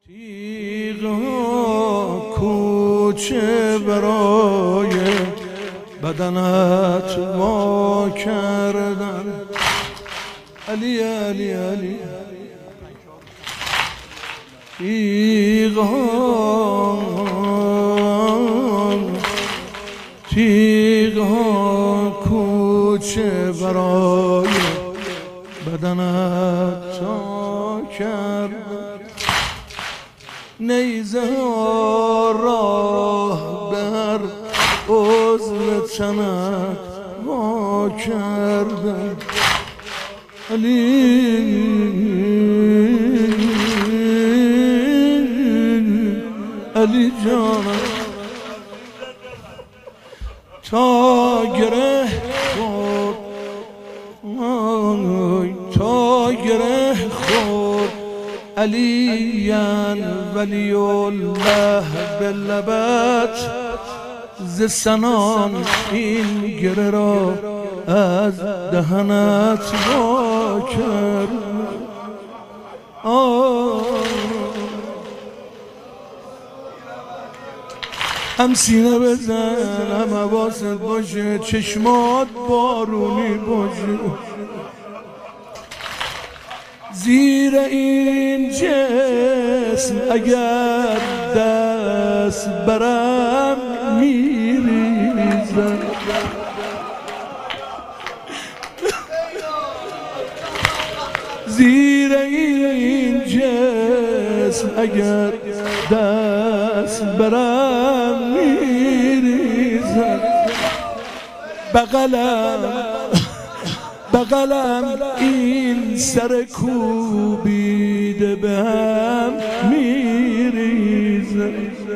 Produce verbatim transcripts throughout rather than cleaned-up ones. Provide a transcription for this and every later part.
تیغ ها کوچه برای بدنت وا کردن. علی علی علی تیغ ها تیغ ها کوچه برای بدنت وا کردن. نیزه ها راه بر عضو تنت وا کردن. علی علی جانم تا گره خورد تا گره خورد علیان ولی الله به لبت ز سنان این گره را از دهنت وا کرد. هم سینه بزن هم حواست باشه چشمات بارونی باشه. زیر این جسم اگر دست برم میریزم. زیر این جسم اگر دست برم میریزم. بغلم بغلم این سر کوبیده به هم میریزم.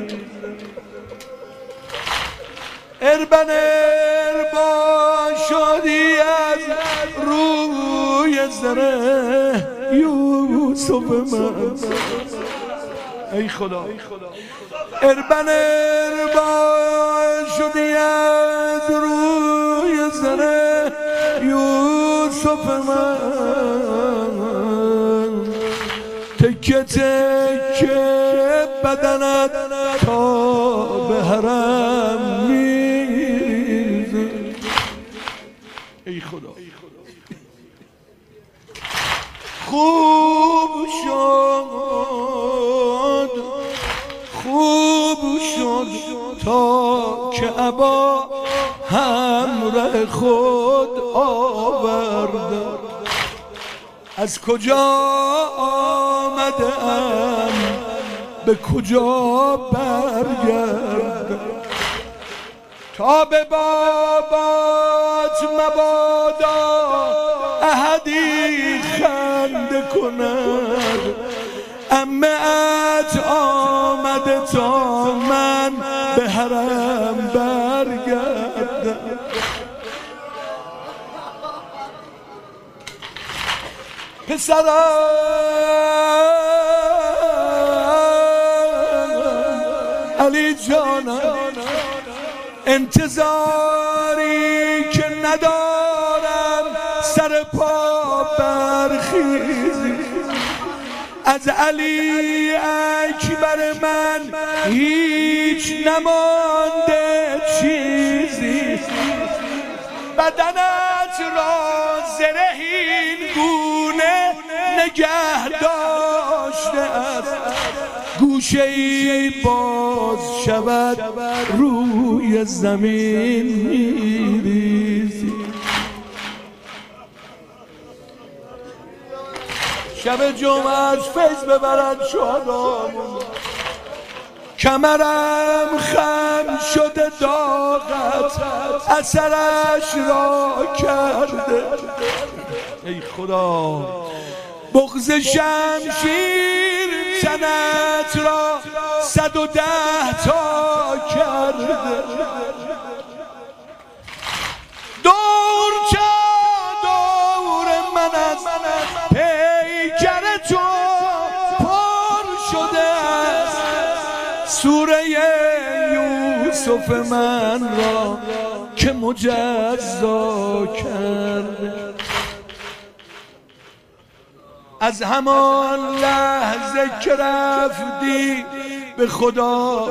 اربن اربا شدی از روی زره یوسف من. ای خدا اربن اربا شدی از روی زره یوسف من. تکه تکه بدنت تا به حرم میریزه. ای خدا خوب شد خوب شد تا که ابا همراه خود آورد. از کجا آمده ام به کجا برگردم. تا به بابات مبادا احدی خنده کند. عمه ات آمده تا من به حرم برگردم. پسرم علی جانم انتظاری که ندارم سر پا برخیزی. از علی اکبر من هیچ نمانده چیزی. بدنت را زرهین گونه نگه داشته است. گوشه ای باز شود روی زمین میریزی. شب جمعه از فیض ببرد شادامون. کمرم خم شده داغت اثرش را کرده. ای خدا بغض شمشیر تنت را صد و ده تا کرده. دور چه دور من از پیکر تو پر شده است. سوره یوسف من را که مجزا کرده. از همان لحظه که رفتی به خدا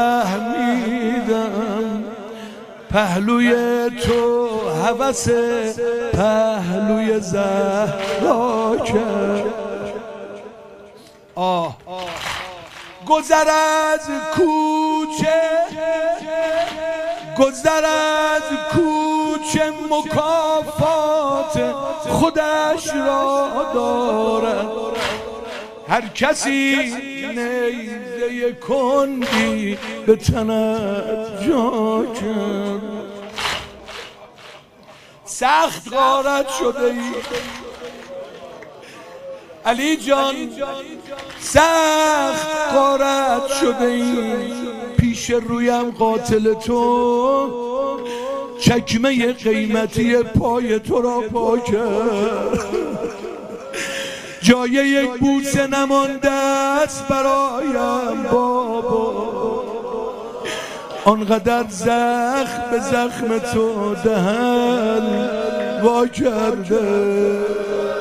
فهمیدم پهلوی تو هوس پهلوی زهرا کرد. آه گذر از کوچه گذر از کوچه مکافات خودش را دارد. هر کسی نیزه کندی به تنت جا کرد. سخت غارت شده ای علی جان، سخت غارت شده ای پیش رویم قاتل تو چکمه قیمتی پای تو را پا کرد. جای یک بوسه نمانده است برایم بابا، آنقدر زخم به زخم تو دهن وا کرده.